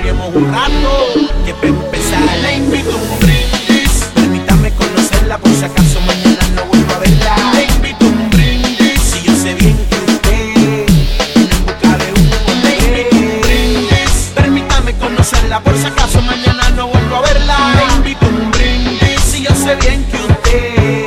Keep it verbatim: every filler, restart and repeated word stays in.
perriemos un rato, que para empezar le invito a un brindis. Permítame conocerla por si acaso mañana no vuelvo a verla. Le invito a un brindis. Si yo sé bien que usted viene en busca de un hombre. Le invito a un brindis. Permítame conocerla por si acaso mañana no vuelvo a verla. Le invito a un brindis. Si yo sé bien que usted